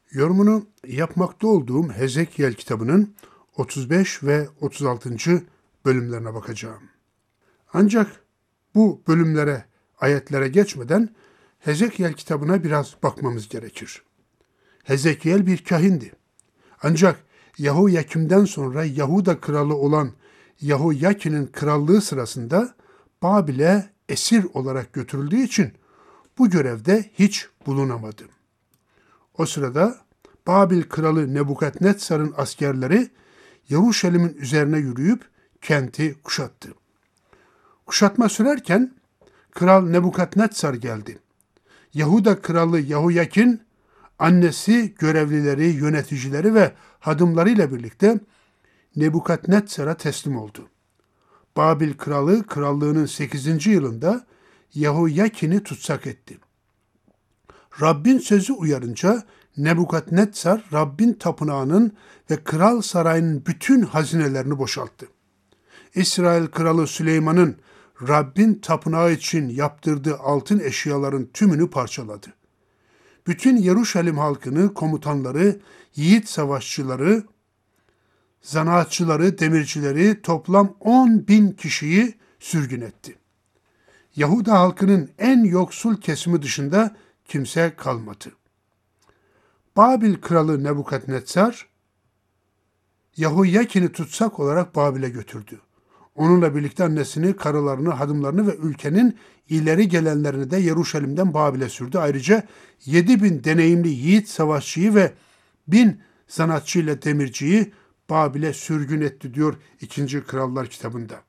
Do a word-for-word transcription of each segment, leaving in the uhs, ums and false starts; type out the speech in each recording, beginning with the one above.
Yorumunu yapmakta olduğum Hezekiel kitabının otuz beş ve otuz altıncı bölümlerine bakacağım. Ancak bu bölümlere, ayetlere geçmeden Hezekiel kitabına biraz bakmamız gerekir. Hezekiel bir kahindi. Ancak Yahoyakim'den sonra Yahuda kralı olan Yahoyakin'in krallığı sırasında Babil'e esir olarak götürüldüğü için bu görevde hiç bulunamadı. O sırada Babil kralı Nebukadnetsar'ın askerleri Yeruşalim'in üzerine yürüyüp kenti kuşattı. Kuşatma sürerken Kral Nebukadnetsar geldi. Yahuda kralı Yahoyakin, annesi, görevlileri, yöneticileri ve hadımlarıyla birlikte Nebukadnetsar'a teslim oldu. Babil kralı krallığının sekizinci yılında Yahoyakin'i tutsak etti. Rabbin sözü uyarınca Nebukadnetsar Rabbin tapınağının ve kral sarayının bütün hazinelerini boşalttı. İsrail kralı Süleyman'ın Rabbin tapınağı için yaptırdığı altın eşyaların tümünü parçaladı. Bütün Yeruşalim halkını, komutanları, yiğit savaşçıları, zanaatçıları, demircileri toplam on bin kişiyi sürgün etti. Yahuda halkının en yoksul kesimi dışında kimse kalmadı. Babil kralı Nebukadnetsar, Yahoyakin'i tutsak olarak Babil'e götürdü. Onunla birlikte annesini, karılarını, hadımlarını ve ülkenin ileri gelenlerini de Yeruşalim'den Babil'e sürdü. Ayrıca yedi bin deneyimli yiğit savaşçıyı ve bin sanatçıyla demirciyi Babil'e sürgün etti diyor ikinci. Krallar kitabında.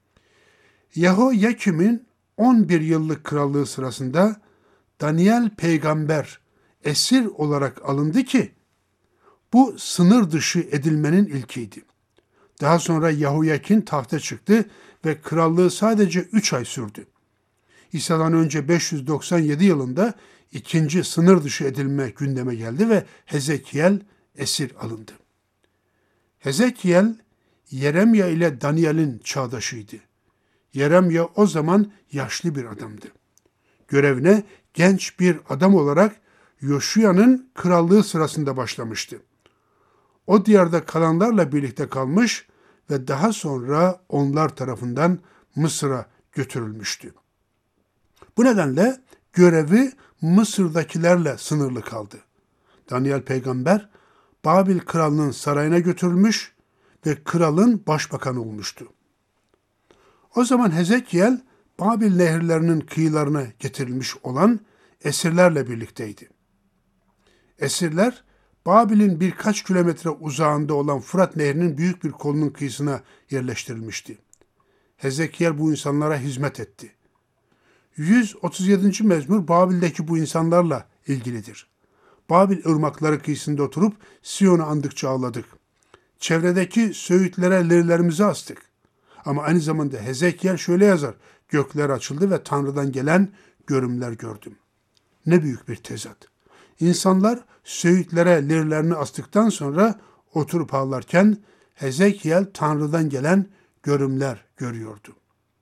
Yahoyakim'in on bir yıllık krallığı sırasında Daniel peygamber esir olarak alındı ki bu sınır dışı edilmenin ilkiydi. Daha sonra Yahoyakin tahta çıktı ve krallığı sadece üç ay sürdü. İsa'dan önce beş yüz doksan yedi yılında ikinci sınır dışı edilme gündeme geldi ve Hezekiel esir alındı. Hezekiel, Yeremya ile Daniel'in çağdaşıydı. Yeremya o zaman yaşlı bir adamdı. Görevine genç bir adam olarak Yoşuya'nın krallığı sırasında başlamıştı. O diyarda kalanlarla birlikte kalmış ve daha sonra onlar tarafından Mısır'a götürülmüştü. Bu nedenle görevi Mısır'dakilerle sınırlı kaldı. Daniel peygamber Babil kralının sarayına götürülmüş ve kralın başbakanı olmuştu. O zaman Hezekiel Babil nehirlerinin kıyılarına getirilmiş olan esirlerle birlikteydi. Esirler Babil'in birkaç kilometre uzağında olan Fırat Nehri'nin büyük bir kolunun kıyısına yerleştirilmişti. Hezekiel bu insanlara hizmet etti. yüz otuz yedinci mezmur Babil'deki bu insanlarla ilgilidir. Babil ırmakları kıyısında oturup Siyon'u andıkça ağladık. Çevredeki söğütlere lirlerimizi astık. Ama aynı zamanda Hezekiel şöyle yazar: gökler açıldı ve Tanrı'dan gelen görümler gördüm. Ne büyük bir tezat. İnsanlar söğütlere lirlerini astıktan sonra oturup ağlarken Hezekiel Tanrı'dan gelen görümler görüyordu.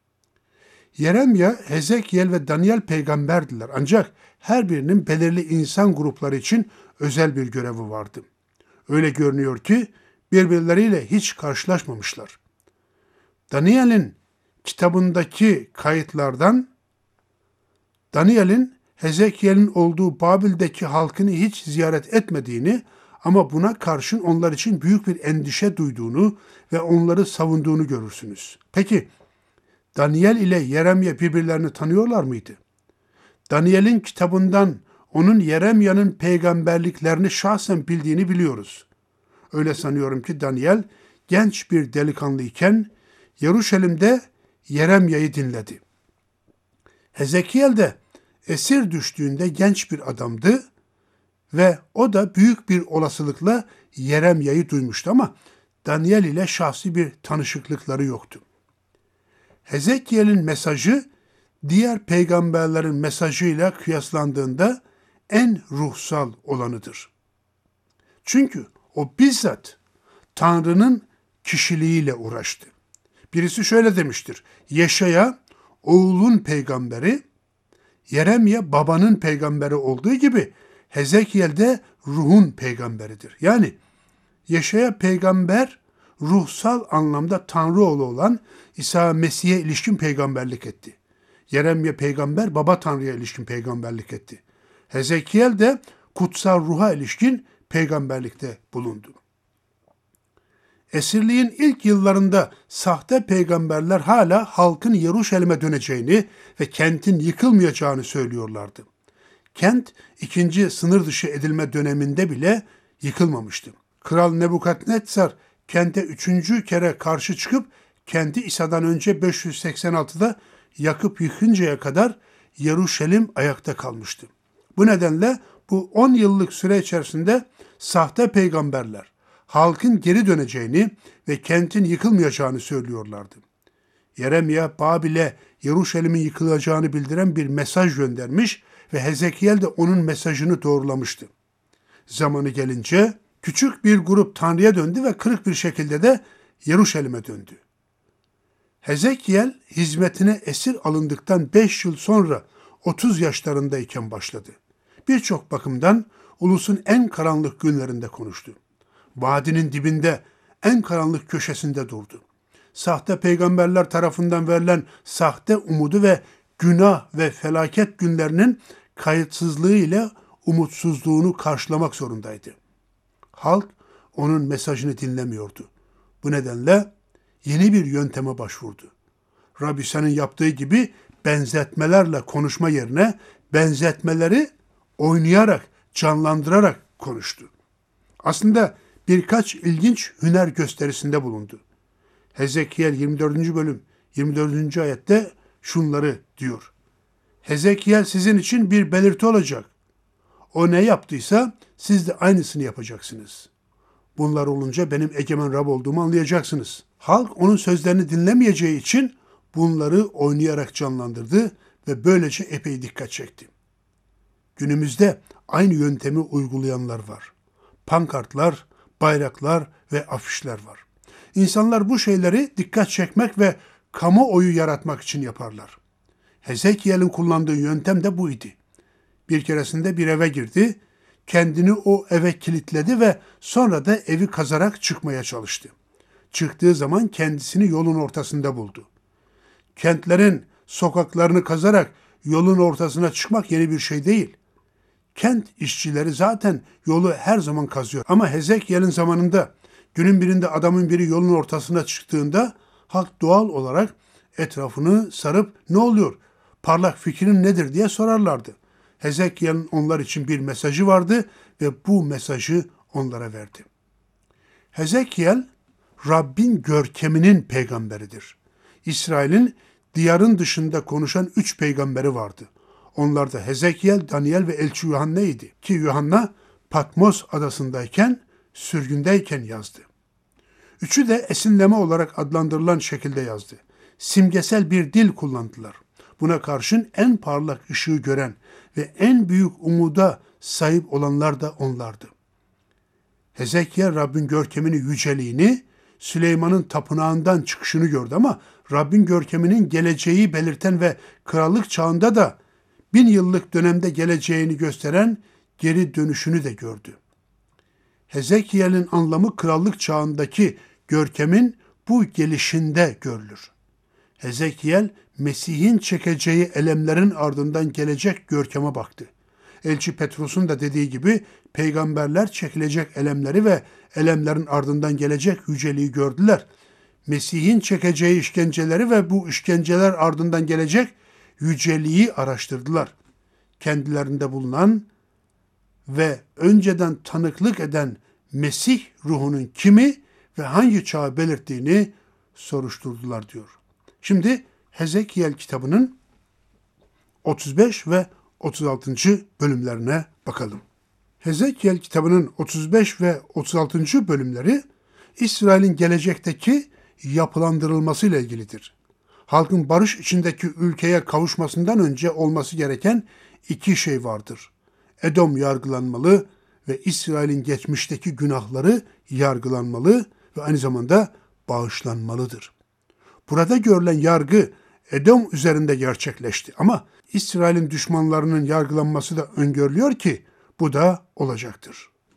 Yeremya, Hezekiel ve Daniel peygamberdiler. Ancak her birinin belirli insan grupları için özel bir görevi vardı. Öyle görünüyor ki birbirleriyle hiç karşılaşmamışlar. Daniel'in kitabındaki kayıtlardan Daniel'in Hezekiel'in olduğu Babil'deki halkını hiç ziyaret etmediğini ama buna karşın onlar için büyük bir endişe duyduğunu ve onları savunduğunu görürsünüz. Peki Daniel ile Yeremya birbirlerini tanıyorlar mıydı? Daniel'in kitabından onun Yeremya'nın peygamberliklerini şahsen bildiğini biliyoruz. Öyle sanıyorum ki Daniel genç bir delikanlıyken Yeruşalim'de Yeremya'yı dinledi. Hezekiel de esir düştüğünde genç bir adamdı ve o da büyük bir olasılıkla Yeremya'yı duymuştu ama Daniel ile şahsi bir tanışıklıkları yoktu. Hezekiel'in mesajı diğer peygamberlerin mesajıyla kıyaslandığında en ruhsal olanıdır. Çünkü o bizzat Tanrı'nın kişiliğiyle uğraştı. Birisi şöyle demiştir: Yeşaya oğulun peygamberi, Yeremya babanın peygamberi olduğu gibi Hezekiel de ruhun peygamberidir. Yani Yeşaya peygamber ruhsal anlamda Tanrı oğlu olan İsa Mesih'e ilişkin peygamberlik etti. Yeremye peygamber baba Tanrı'ya ilişkin peygamberlik etti. Hezekiel de kutsal ruha ilişkin peygamberlikte bulundu. Esirliğin ilk yıllarında sahte peygamberler hala halkın Yeruşalim'e döneceğini ve kentin yıkılmayacağını söylüyorlardı. Kent ikinci sınır dışı edilme döneminde bile yıkılmamıştı. Kral Nebukadnezar kente üçüncü kere karşı çıkıp kenti İsa'dan önce beş yüz seksen altıda yakıp yıkıncaya kadar Yeruşalim ayakta kalmıştı. Bu nedenle bu on yıllık süre içerisinde sahte peygamberler halkın geri döneceğini ve kentin yıkılmayacağını söylüyorlardı. Yeremya Babil'e Yeruşalim'in yıkılacağını bildiren bir mesaj göndermiş ve Hezekiel de onun mesajını doğrulamıştı. Zamanı gelince küçük bir grup Tanrı'ya döndü ve kırık bir şekilde de Yeruşalim'e döndü. Hezekiel hizmetine esir alındıktan beş yıl sonra otuz yaşlarındayken başladı. Birçok bakımdan ulusun en karanlık günlerinde konuştu. Vadinin dibinde, en karanlık köşesinde durdu. Sahte peygamberler tarafından verilen sahte umudu ve günah ve felaket günlerinin kayıtsızlığı ile umutsuzluğunu karşılamak zorundaydı. Halk onun mesajını dinlemiyordu. Bu nedenle yeni bir yönteme başvurdu. Rabbi İsa'nın yaptığı gibi benzetmelerle konuşma yerine benzetmeleri oynayarak, canlandırarak konuştu. Aslında birkaç ilginç hüner gösterisinde bulundu. Hezekiel yirmi dördüncü bölüm yirmi dördüncü ayette şunları diyor. Hezekiel sizin için bir belirti olacak. O ne yaptıysa siz de aynısını yapacaksınız. Bunlar olunca benim egemen Rab olduğumu anlayacaksınız. Halk onun sözlerini dinlemeyeceği için bunları oynayarak canlandırdı ve böylece epey dikkat çekti. Günümüzde aynı yöntemi uygulayanlar var. Pankartlar, bayraklar ve afişler var. İnsanlar bu şeyleri dikkat çekmek ve kamuoyu yaratmak için yaparlar. Hezekiel'in kullandığı yöntem de buydu. Bir keresinde bir eve girdi, kendini o eve kilitledi ve sonra da evi kazarak çıkmaya çalıştı. Çıktığı zaman kendisini yolun ortasında buldu. Kentlerin sokaklarını kazarak yolun ortasına çıkmak yeni bir şey değil. Kent işçileri zaten yolu her zaman kazıyor. Ama Hezekiel'in zamanında günün birinde adamın biri yolun ortasına çıktığında halk doğal olarak etrafını sarıp ne oluyor, parlak fikrin nedir diye sorarlardı. Hezekiel'in onlar için bir mesajı vardı ve bu mesajı onlara verdi. Hezekiel, Rabbin görkeminin peygamberidir. İsrail'in diyarın dışında konuşan üç peygamberi vardı. Onlar da Hezekiel, Daniel ve Elçi Yuhanna idi. Ki Yuhanna Patmos adasındayken, sürgündeyken yazdı. Üçü de esinleme olarak adlandırılan şekilde yazdı. Simgesel bir dil kullandılar. Buna karşın en parlak ışığı gören ve en büyük umuda sahip olanlar da onlardı. Hezekiel Rabbin görkemini, yüceliğini, Süleyman'ın tapınağından çıkışını gördü ama Rabbin görkeminin geleceği belirten ve krallık çağında da bin yıllık dönemde geleceğini gösteren geri dönüşünü de gördü. Hezekiel'in anlamı krallık çağındaki görkemin bu gelişinde görülür. Hezekiel, Mesih'in çekeceği elemlerin ardından gelecek görkeme baktı. Elçi Petrus'un da dediği gibi peygamberler çekilecek elemleri ve elemlerin ardından gelecek yüceliği gördüler. Mesih'in çekeceği işkenceleri ve bu işkenceler ardından gelecek yüceliği araştırdılar. Kendilerinde bulunan ve önceden tanıklık eden Mesih ruhunun kimi ve hangi çağı belirttiğini soruşturdular diyor. Şimdi Hezekiel kitabının otuz beş ve otuz altıncı bölümlerine bakalım. Hezekiel kitabının otuz beş ve otuz altıncı bölümleri İsrail'in gelecekteki yapılandırılmasıyla ilgilidir. Halkın barış içindeki ülkeye kavuşmasından önce olması gereken iki şey vardır. Edom yargılanmalı ve İsrail'in geçmişteki günahları yargılanmalı ve aynı zamanda bağışlanmalıdır. Burada görülen yargı Edom üzerinde gerçekleşti ama İsrail'in düşmanlarının yargılanması da öngörülüyor ki bu da olacaktır.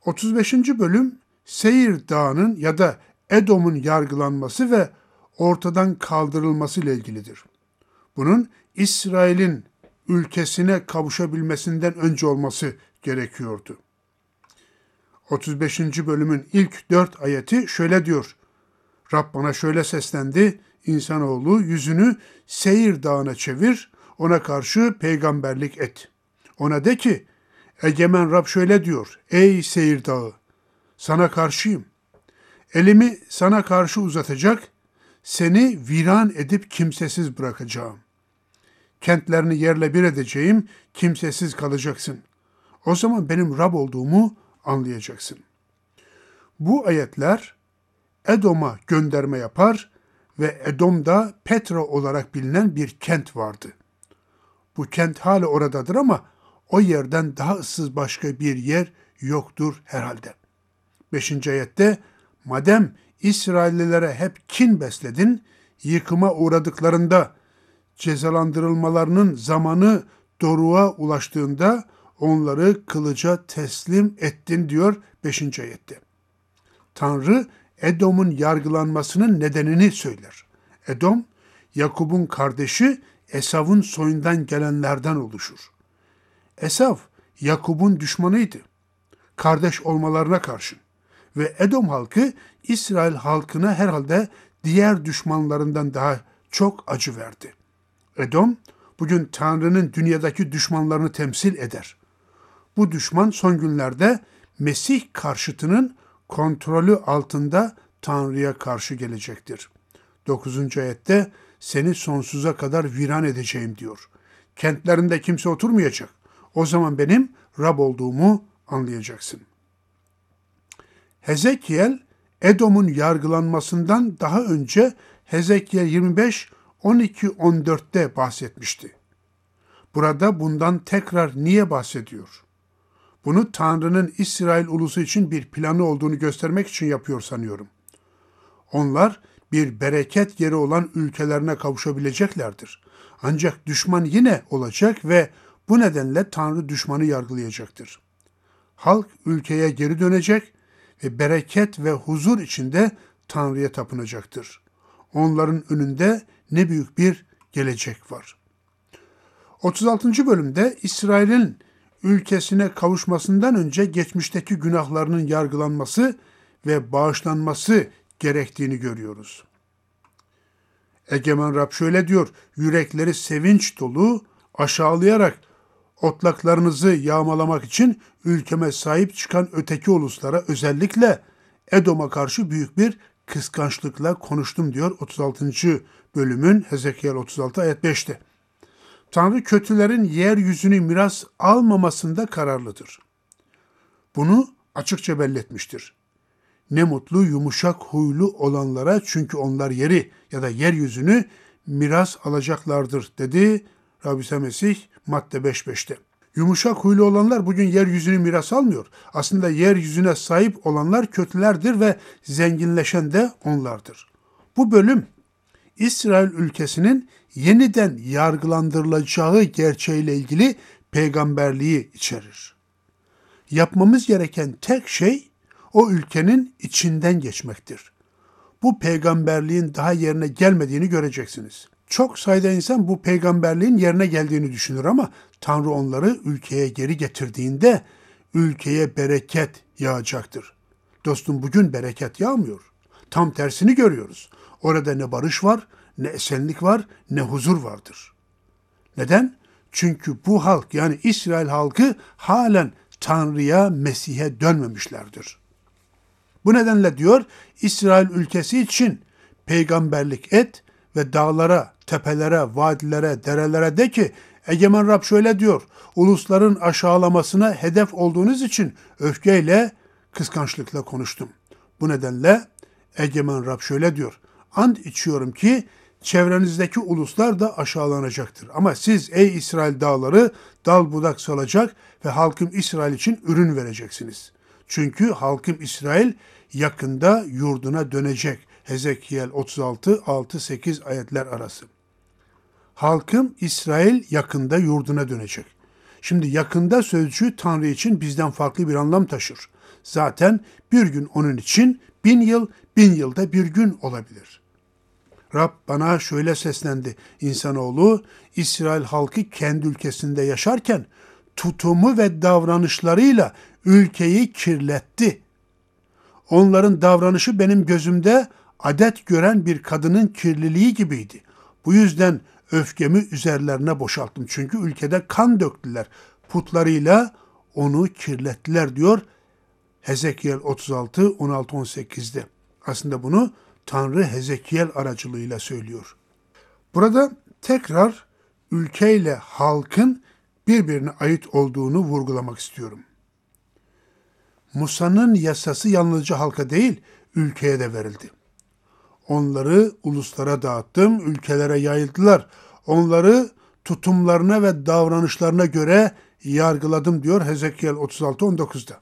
otuz beşinci bölüm Seyir Dağı'nın ya da Edom'un yargılanması ve ortadan kaldırılması ile ilgilidir. Bunun İsrail'in ülkesine kavuşabilmesinden önce olması gerekiyordu. otuz beşinci bölümün ilk dört ayeti şöyle diyor. Rab bana şöyle seslendi. İnsanoğlu yüzünü Seyir Dağı'na çevir, ona karşı peygamberlik et. Ona de ki, Egemen Rab şöyle diyor. Ey Seyir Dağı, sana karşıyım. Elimi sana karşı uzatacak, seni viran edip kimsesiz bırakacağım. Kentlerini yerle bir edeceğim, kimsesiz kalacaksın. O zaman benim Rab olduğumu anlayacaksın. Bu ayetler Edom'a gönderme yapar ve Edom'da Petra olarak bilinen bir kent vardı. Bu kent hala oradadır ama o yerden daha ıssız başka bir yer yoktur herhalde. Beşinci ayette, madem İsraillilere hep kin besledin, yıkıma uğradıklarında, cezalandırılmalarının zamanı doruğa ulaştığında onları kılıca teslim ettin diyor beşinci ayette. Tanrı Edom'un yargılanmasının nedenini söyler. Edom, Yakup'un kardeşi Esav'ın soyundan gelenlerden oluşur. Esav, Yakup'un düşmanıydı, kardeş olmalarına karşın. Ve Edom halkı, İsrail halkına herhalde diğer düşmanlarından daha çok acı verdi. Edom, bugün Tanrı'nın dünyadaki düşmanlarını temsil eder. Bu düşman son günlerde Mesih karşıtının kontrolü altında Tanrı'ya karşı gelecektir. dokuzuncu ayette seni sonsuza kadar viran edeceğim diyor. Kentlerinde kimse oturmayacak. O zaman benim Rab olduğumu anlayacaksın. Hezekiel, Edom'un yargılanmasından daha önce Hezekiel yirmi beş, on iki on dörtte bahsetmişti. Burada bundan tekrar niye bahsediyor? Bunu Tanrı'nın İsrail ulusu için bir planı olduğunu göstermek için yapıyor sanıyorum. Onlar bir bereket yeri olan ülkelerine kavuşabileceklerdir. Ancak düşman yine olacak ve bu nedenle Tanrı düşmanı yargılayacaktır. Halk ülkeye geri dönecek ve bereket ve huzur içinde Tanrı'ya tapınacaktır. Onların önünde ne büyük bir gelecek var. otuz altıncı bölümde İsrail'in ülkesine kavuşmasından önce geçmişteki günahlarının yargılanması ve bağışlanması gerektiğini görüyoruz. Egemen Rab şöyle diyor, yürekleri sevinç dolu, aşağılayarak otlaklarınızı yağmalamak için ülkeme sahip çıkan öteki uluslara, özellikle Edom'a karşı büyük bir kıskançlıkla konuştum diyor otuz altıncı bölümün Hezekiel otuz altı ayet beşte. Tanrı kötülerin yeryüzünü miras almamasında kararlıdır. Bunu açıkça belletmiştir. Ne mutlu yumuşak huylu olanlara, çünkü onlar yeri ya da yeryüzünü miras alacaklardır dedi Rabbi İsa Mesih Matta beş beşte. Yumuşak huylu olanlar bugün yeryüzünü miras almıyor. Aslında yeryüzüne sahip olanlar kötülerdir ve zenginleşen de onlardır. Bu bölüm İsrail ülkesinin yeniden yargılandırılacağı gerçeğiyle ilgili peygamberliği içerir. Yapmamız gereken tek şey o ülkenin içinden geçmektir. Bu peygamberliğin daha yerine gelmediğini göreceksiniz. Çok sayıda insan bu peygamberliğin yerine geldiğini düşünür ama Tanrı onları ülkeye geri getirdiğinde ülkeye bereket yağacaktır. Dostum, bugün bereket yağmıyor. Tam tersini görüyoruz. Orada ne barış var, ne esenlik var, ne huzur vardır. Neden? Çünkü bu halk, yani İsrail halkı halen Tanrı'ya, Mesih'e dönmemişlerdir. Bu nedenle diyor, İsrail ülkesi için peygamberlik et ve dağlara, tepelere, vadilere, derelere de ki, Egemen Rab şöyle diyor, ulusların aşağılamasına hedef olduğunuz için öfkeyle, kıskançlıkla konuştum. Bu nedenle Egemen Rab şöyle diyor, and içiyorum ki çevrenizdeki uluslar da aşağılanacaktır. Ama siz ey İsrail dağları dal budak salacak ve halkım İsrail için ürün vereceksiniz. Çünkü halkım İsrail yakında yurduna dönecek. Hezekiel otuz altı altı sekiz ayetler arası. Halkım İsrail yakında yurduna dönecek. Şimdi yakında sözcüğü Tanrı için bizden farklı bir anlam taşır. Zaten bir gün onun için bin yıl, bin yılda bir gün olabilir. Rab bana şöyle seslendi. İnsanoğlu, İsrail halkı kendi ülkesinde yaşarken tutumu ve davranışlarıyla ülkeyi kirletti. Onların davranışı benim gözümde adet gören bir kadının kirliliği gibiydi. Bu yüzden öfkemi üzerlerine boşalttım. Çünkü ülkede kan döktüler. Putlarıyla onu kirlettiler diyor Hezekiel otuz altı on altı on sekizde. Aslında bunu Tanrı Hezekiel aracılığıyla söylüyor. Burada tekrar ülkeyle halkın birbirine ait olduğunu vurgulamak istiyorum. Musa'nın yasası yalnızca halka değil, ülkeye de verildi. Onları uluslara dağıttım, ülkelere yayıldılar. Onları tutumlarına ve davranışlarına göre yargıladım diyor Hezekiel otuz altı on dokuzda.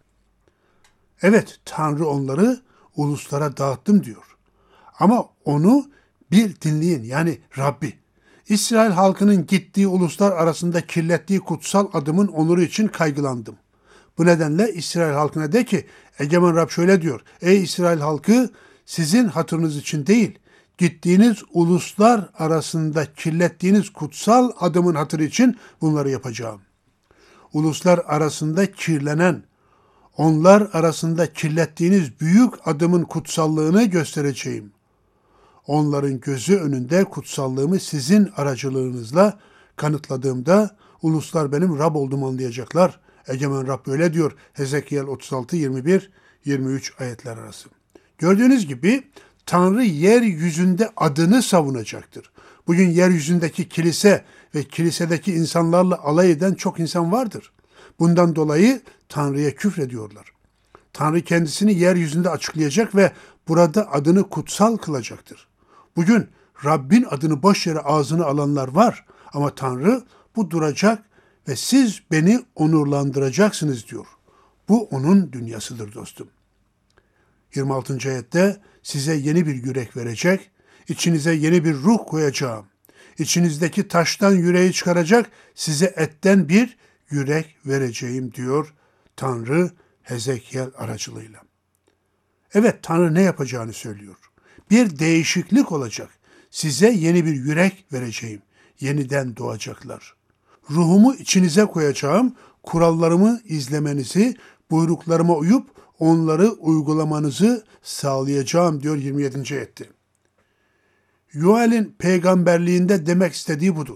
Evet, Tanrı onları uluslara dağıttım diyor. Ama onu bir dinleyin, yani Rabbi. İsrail halkının gittiği uluslar arasında kirlettiği kutsal adımın onuru için kaygılandım. Bu nedenle İsrail halkına de ki, Egemen Rab şöyle diyor, ey İsrail halkı, sizin hatırınız için değil, gittiğiniz uluslar arasında kirlettiğiniz kutsal adımın hatırı için bunları yapacağım. Uluslar arasında kirlenen, onlar arasında kirlettiğiniz büyük adımın kutsallığını göstereceğim. Onların gözü önünde kutsallığımı sizin aracılığınızla kanıtladığımda uluslar benim Rab olduğumu anlayacaklar. Egemen Rab böyle diyor Hezekiel otuz altı yirmi bir yirmi üç ayetler arası. Gördüğünüz gibi Tanrı yeryüzünde adını savunacaktır. Bugün yeryüzündeki kilise ve kilisedeki insanlarla alay eden çok insan vardır. Bundan dolayı Tanrı'ya küfrediyorlar. Tanrı kendisini yeryüzünde açıklayacak ve burada adını kutsal kılacaktır. Bugün Rabbin adını boş yere ağzına alanlar var ama Tanrı bu duracak ve siz beni onurlandıracaksınız diyor. Bu onun dünyasıdır dostum. yirmi altıncı ayette size yeni bir yürek verecek, içinize yeni bir ruh koyacağım. İçinizdeki taştan yüreği çıkaracak, size etten bir yürek vereceğim diyor Tanrı Hezekiel aracılığıyla. Evet, Tanrı ne yapacağını söylüyor. Bir değişiklik olacak. Size yeni bir yürek vereceğim. Yeniden doğacaklar. Ruhumu içinize koyacağım. Kurallarımı izlemenizi, buyruklarıma uyup onları uygulamanızı sağlayacağım diyor yirmi yedinci ayette. Yoel'in peygamberliğinde demek istediği budur.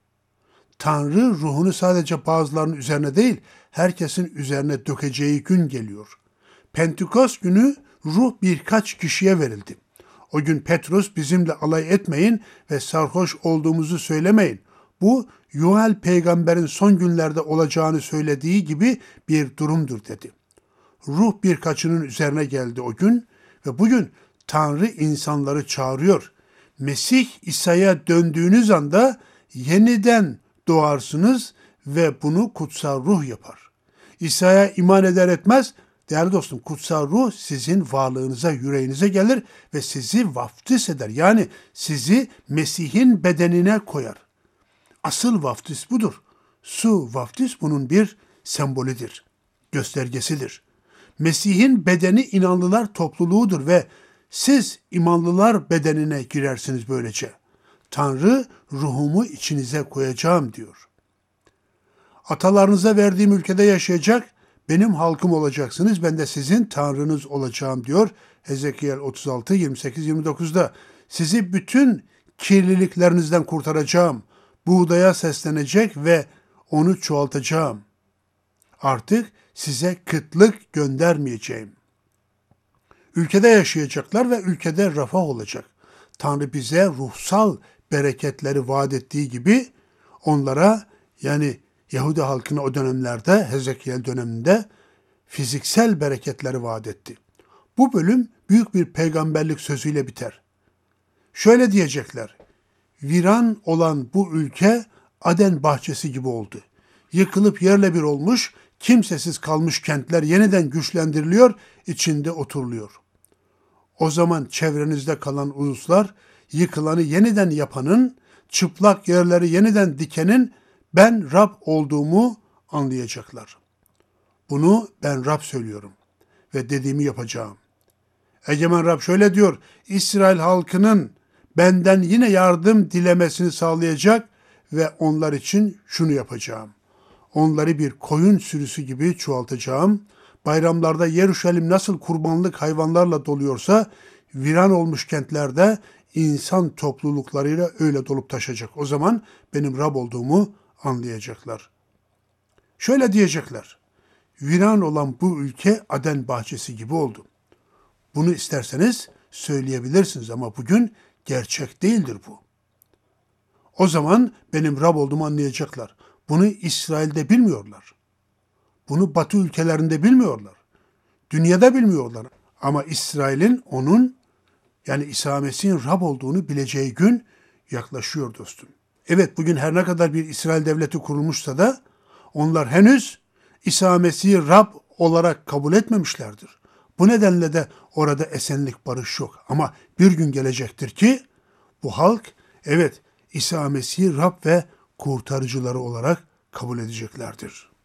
Tanrı ruhunu sadece bazılarının üzerine değil, herkesin üzerine dökeceği gün geliyor. Pentekost günü ruh birkaç kişiye verildi. O gün Petrus bizimle alay etmeyin ve sarhoş olduğumuzu söylemeyin. Bu Yoel peygamberin son günlerde olacağını söylediği gibi bir durumdur dedi. Ruh birkaçının üzerine geldi o gün ve bugün Tanrı insanları çağırıyor. Mesih İsa'ya döndüğünüz anda yeniden doğarsınız ve bunu kutsal ruh yapar. İsa'ya iman eder etmez, değerli dostum, kutsal ruh sizin varlığınıza, yüreğinize gelir ve sizi vaftiz eder. Yani sizi Mesih'in bedenine koyar. Asıl vaftiz budur. Su vaftiz bunun bir sembolüdür, göstergesidir. Mesih'in bedeni inanlılar topluluğudur ve siz imanlılar bedenine girersiniz böylece. Tanrı ruhumu içinize koyacağım diyor. Atalarınıza verdiğim ülkede yaşayacak, benim halkım olacaksınız, ben de sizin Tanrınız olacağım diyor Hezekiel otuz altı yirmi sekiz yirmi dokuzda. Sizi bütün kirliliklerinizden kurtaracağım, buğdaya seslenecek ve onu çoğaltacağım. Artık size kıtlık göndermeyeceğim. Ülkede yaşayacaklar ve ülkede refah olacak. Tanrı bize ruhsal bereketleri vaat ettiği gibi onlara, yani Yahudi halkına o dönemlerde, Hezekiel döneminde fiziksel bereketleri vaat etti. Bu bölüm büyük bir peygamberlik sözüyle biter. Şöyle diyecekler: viran olan bu ülke Aden bahçesi gibi oldu. Yıkılıp yerle bir olmuş, kimsesiz kalmış kentler yeniden güçlendiriliyor, içinde oturuluyor. O zaman çevrenizde kalan uluslar, yıkılanı yeniden yapanın, çıplak yerleri yeniden dikenin ben Rab olduğumu anlayacaklar. Bunu ben Rab söylüyorum. ve dediğimi yapacağım. Egemen Rab şöyle diyor, İsrail halkının benden yine yardım dilemesini sağlayacak ve onlar için şunu yapacağım. Onları bir koyun sürüsü gibi çoğaltacağım. Bayramlarda Yeruşalim nasıl kurbanlık hayvanlarla doluyorsa, viran olmuş kentlerde insan topluluklarıyla öyle dolup taşacak. O zaman benim Rab olduğumu anlayacaklar. Şöyle diyecekler, viran olan bu ülke Aden bahçesi gibi oldu. Bunu isterseniz söyleyebilirsiniz ama bugün gerçek değildir bu. O zaman benim Rab olduğumu anlayacaklar. Bunu İsrail'de bilmiyorlar. Bunu Batı ülkelerinde bilmiyorlar. Dünyada bilmiyorlar. Ama İsrail'in onun, yani İsa Mesih'in Rab olduğunu bileceği gün yaklaşıyor dostum. Evet, bugün her ne kadar bir İsrail devleti kurulmuşsa da onlar henüz İsa Mesih'i Rab olarak kabul etmemişlerdir. Bu nedenle de orada esenlik, barış yok. Ama bir gün gelecektir ki bu halk evet İsa Mesih'i Rab ve kurtarıcıları olarak kabul edeceklerdir.